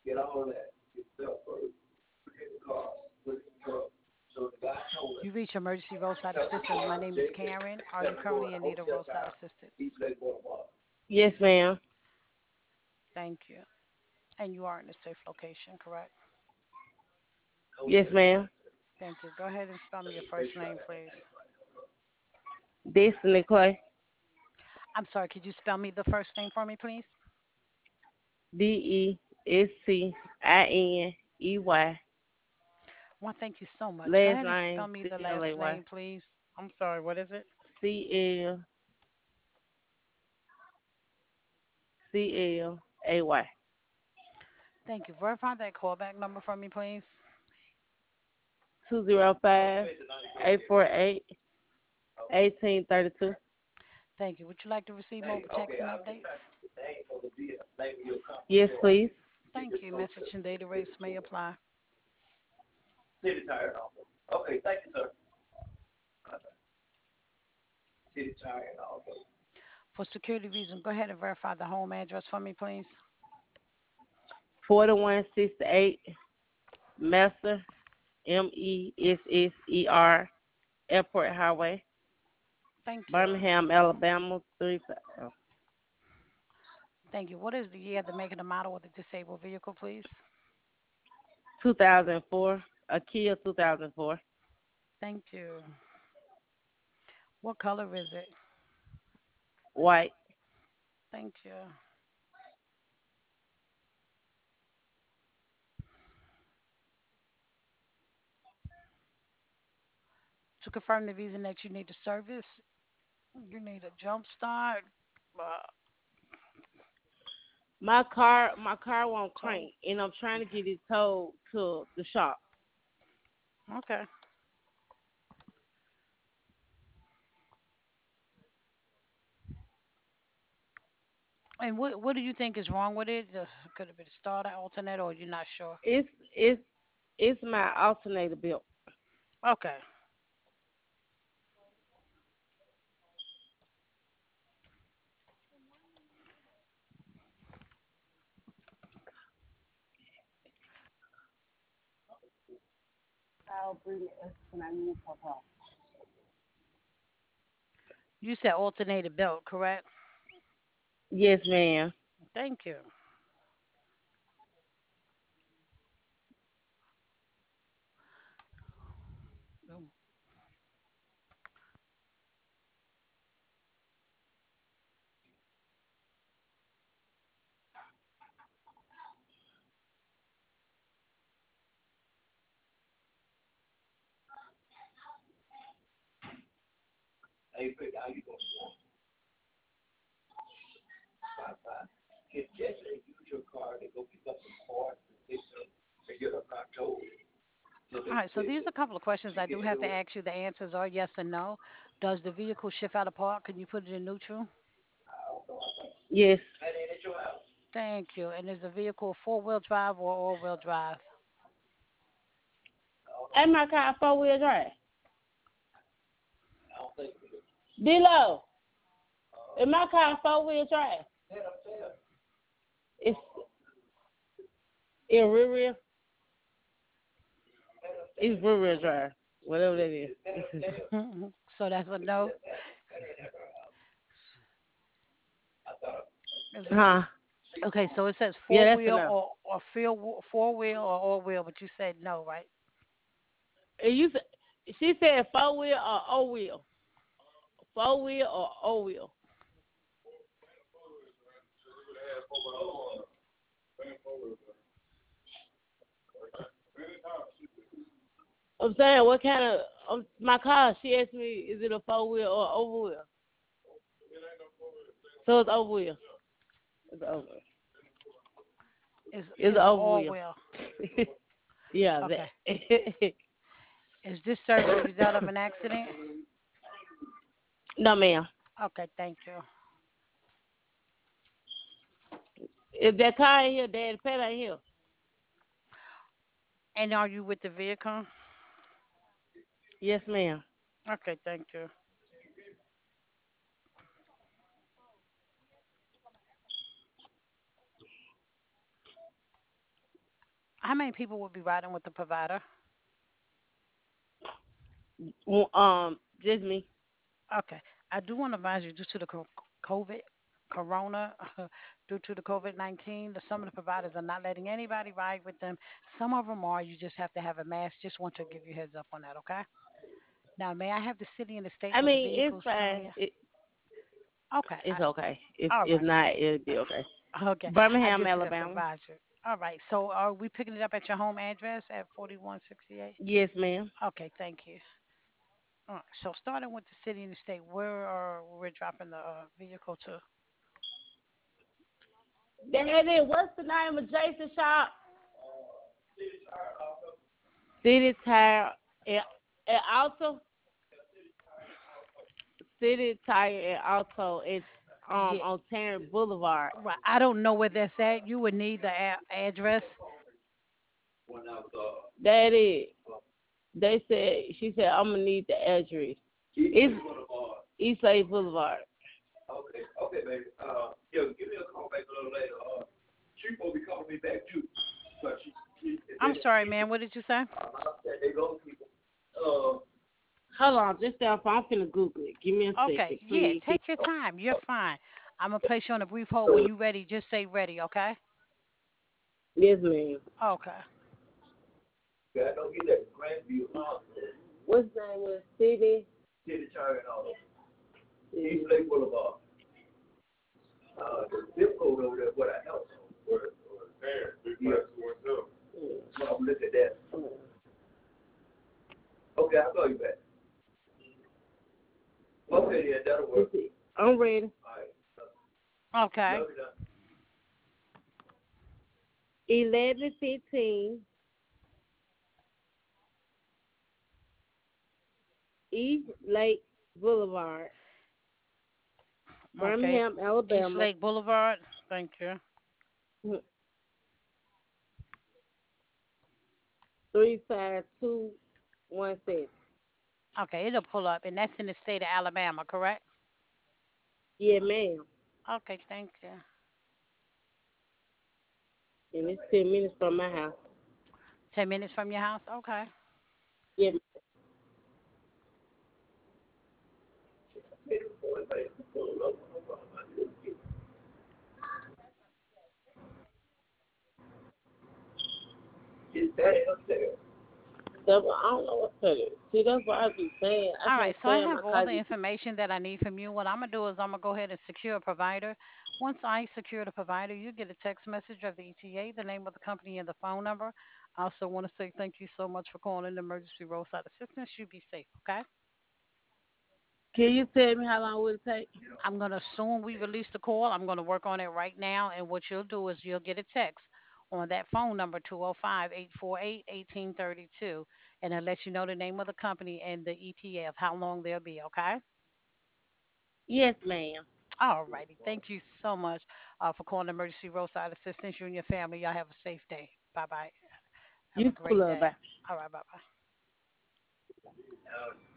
You reach emergency roadside assistance. My name is Karen. Are you currently in need of roadside assistance? Yes, ma'am. Thank you. And you are in a safe location, correct? Yes, ma'am. Thank you. Go ahead and spell me your first name, please. Destiny Clay. I'm sorry, could you spell me the first name for me, please? Destiny. Well, thank you so much. Go Last ahead and spell name me the last Clay. name, please. I'm sorry, what is it? CLCLAY. Thank you. Verify that callback number for me, please. 205-848-1832. Thank you. Would you like to receive mobile text and updates? Yes, please. Thank you. Message and data rates may apply. For security reasons, go ahead and verify the home address for me, please. 4168 Messer, Messer, Airport Highway, Thank you. Birmingham, Alabama, 3. Thank you. What is the year, the make, and the model of the disabled vehicle, please? 2004, a Kia 2004. Thank you. What color is it? White. Thank you. To confirm the reason that you need the service, you need a jump start. My car won't Tow. crank, and I'm trying to get it towed to the shop. Okay. And what do you think is wrong with it? Could it be the starter, alternate, or you're not sure? It's it's it's my alternator belt. Okay. You said alternated belt, correct? Yes, ma'am. Thank you. Um, All right, so these are a couple of questions I do have to ask you. The answers are yes and no. Does the vehicle shift out of park? Can you put it in neutral? Yes. Thank you. And is the vehicle four-wheel drive or all-wheel drive? And my car 4-wheel drive. D-Lo, in my car 4-wheel drive. It's in rear wheel. It's rear wheel drive. Whatever that is. So that's a no. Is it- Huh? Okay, so it says Yeah, that's four-wheel enough. or four-wheel or all-wheel, but you said no, right? And you said she said 4-wheel or O-wheel. 4-wheel or O-wheel. I'm saying what kind of my car? She asked me, is it a 4-wheel or O-wheel? So it's O-wheel. It's O-wheel. It's Is an an O-wheel. all-wheel. Yeah, Okay. that. Is this service the result of an accident? No, ma'am. Okay, thank you. If that car ain't here, Daddy, pet ain't here. And are you with the vehicle? Yes, ma'am. Okay, thank you. How many people would be riding with the provider? Just me. Okay. I do want to advise you due to the COVID, corona, due to the COVID-19, some of the providers are not letting anybody ride with them. Some of them are. You just have to have a mask. Just want to give you a heads up on that, okay? Now, may I have the city and the state I where the mean, it's vehicle's coming fine. in? Okay. It's okay. All If right. not, it'll be okay. Okay. I Birmingham, just have to Alabama. advise you. All right. So are we picking it up at your home address at 4168? Yes, ma'am. Okay. Thank you. All right. So starting with the city and the state, where are we dropping the vehicle to? Daddy, what's the name of Jason shop? City Tire and Auto. City Tire and Auto. It's Yeah. on Tarrant Boulevard. Right. I don't know where that's at. You would need the address. Daddy, they said she said I'm gonna need the address. It's Eastlake Boulevard. I'm sorry, man. What did you say? Hold on, just stay off. I'm finna Google it. Give me a Okay. second, Yeah. please. Take your time. You're fine. I'm gonna place you on a brief hold. When you're ready, just say ready. Okay. Yes, ma'am. Okay. What's the name of the city? I'm ready. Okay. 1115 East Lake Boulevard, Okay. Birmingham, East Alabama. Lake Boulevard. Thank you. 35217. Okay. It'll pull up, and that's in the state of Alabama, correct? Yeah, ma'am. Okay. Thank you. And it's 10 minutes from my house. 10 minutes from your house. Okay. Yeah. I don't know what to tell you. See, that's what I be saying. I All can't right, so I stand my have all car. the information that I need from you. What I'm gonna do is I'm gonna go ahead and secure a provider. Once I secure the provider, you get a text message of the ETA, the name of the company, and the phone number. I also want to say thank you so much for calling the emergency roadside assistance. You be safe, okay? Can you tell me how long will it take? I'm gonna assume we release the call. I'm gonna work on it right now, and what you'll do is you'll get a text on that phone number 205-848-1832, and it'll let you know the name of the company and the ETA of how long they'll be, okay? Yes, ma'am. All righty. Thank you so much for calling Emergency Roadside Assistance. You and your family, y'all have a safe day. Bye bye. Have a You too, great love. day. Bye. All right. Bye bye.